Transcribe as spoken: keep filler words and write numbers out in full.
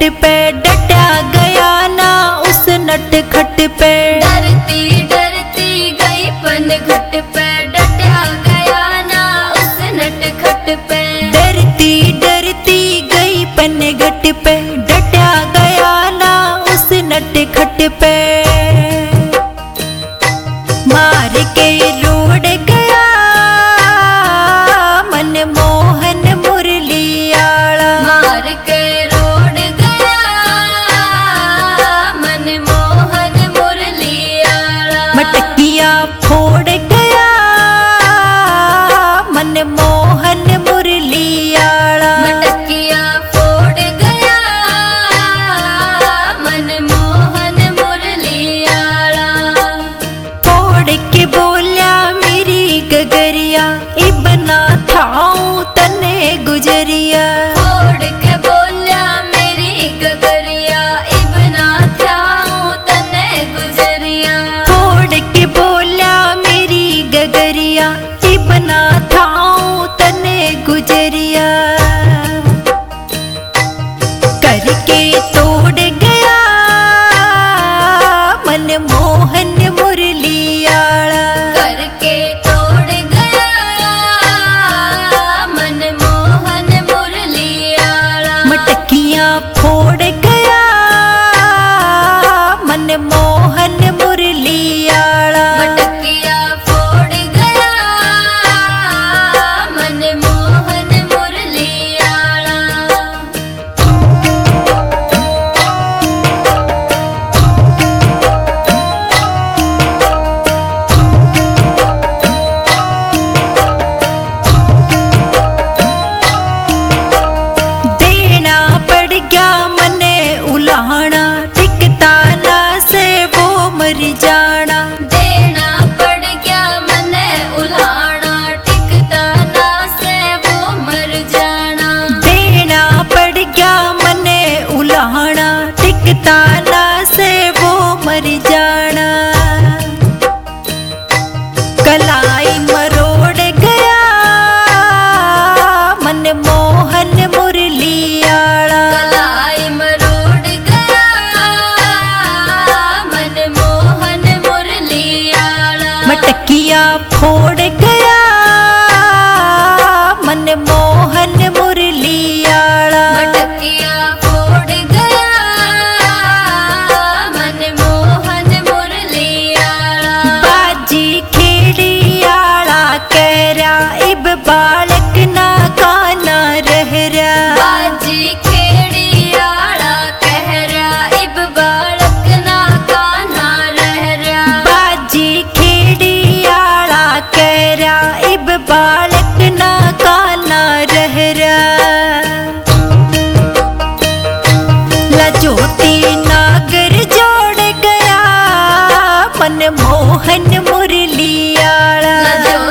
पे डटा गया ना उस नट खट पे। डरती डरती गई पन घट पे डटा गया ना उस नट खट पे। डरती डरती गई पन घट पे डटा गया ना उस नट खट पे। मार के रोड़ गया मनमोहन मुरलियाला। मार के रोड़ गया मनमोहन मुरलियाला। मटकिया फोड़ गया मनमोहन मुरलियाला। मटकिया फोड़ गया मनमोहन मुरलियाला। फोड़ के बोलिया मेरी गगरिया इबना थाऊं तने गुजरिया। फोड़ के बोलिया मेरी गगरिया इबना थाऊं तने गुजरिया। फोड़ के बोलिया मेरी गगरिया इबना थाऊं तने गुजरिया। करके तोड़ गया मनमोहन मुरलियाला। करके तोड़ गया मनमोहन मुरलियाला। मटकियां फोड़ गया मनमोहन मुरलियाला। मटकिया फोड़ गया मनमोहन मुरलियाला। देना पड़ गया मने उलाहना टिकता ना से वो मर जाना। देना पड़ गया मने उलाहना टिकता ना से वो मर जाना। देना पड़ गया मने उलाहना टिकता ना से वो मर जाना। कलाई मरोड़ गया मनमोहन मुरलियाला। कलाई मरोड़ गया मनमोहन मुरलियाला। मटकिया फोड़ गया मनमोहन मुरलियाला। मटकिया फोड़ गया मनमोहन मुरलियाला। बाजी खेड़ियाला कह रहा इब बालक ना काना रह रहा। बाजी खेड़ियाला कह रहा इब बालक ना कान्हा रह रहा। बाजी खेड़ियाला कह रहा इब बालक ना काना रह रहा। लजोती नागर जोड़ गया मनमोहन मुरलियाला। लजो